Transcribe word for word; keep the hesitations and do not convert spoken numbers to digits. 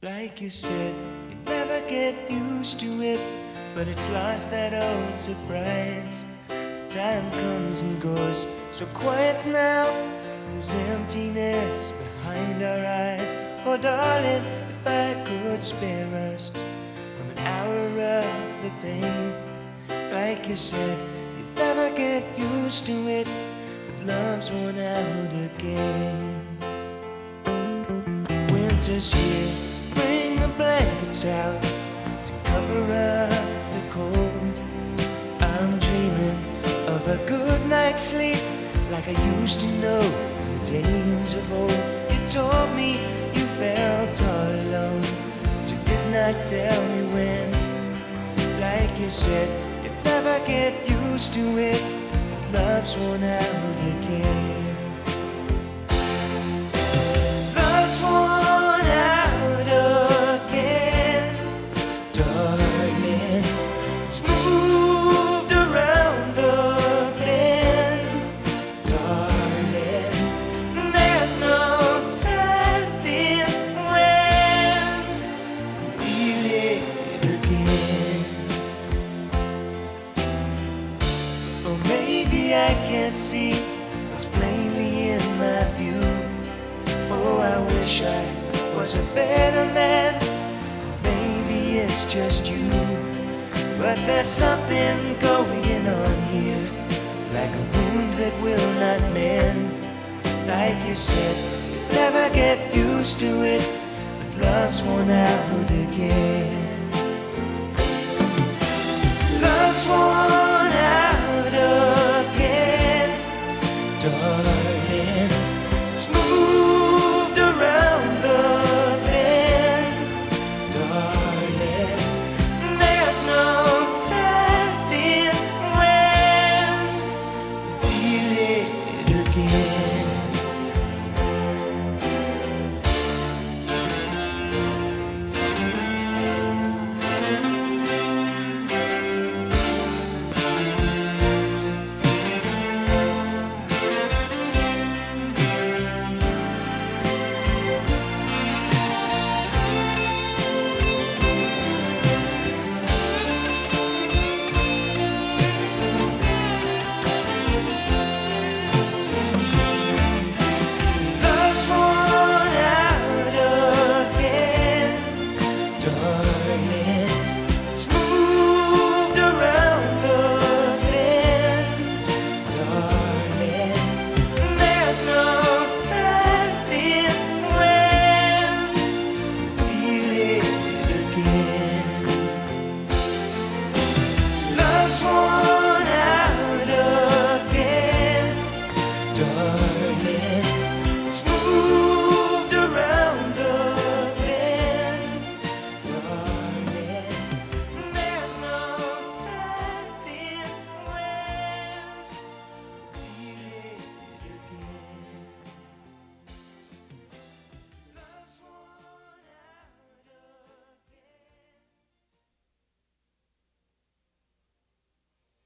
Like you said, you never get used to it, but it's lost that old surprise. Time comes and goes so quiet now. There's emptiness behind our eyes. Oh darling, if I could spare us from an hour of the pain. Like you said, you never get used to it, but love's worn out again. Winter's here, bring the blankets out to cover up the cold. I'm dreaming of a good night's sleep, like I used to know in the days of old. You told me you felt all alone, but you did not tell me when. Like you said, you never get used to it, but love's worn out again. Love's worn out again, darling. It's moved around the bend, darling. There's no telling when we'll feel it again. Or maybe I can't see what's plainly in my view. Oh, I wish I was a better man. Maybe it's just you, but there's something going on here, like a wound that will not mend. Like you said, you never get used to it, but love's worn out again. Love's worn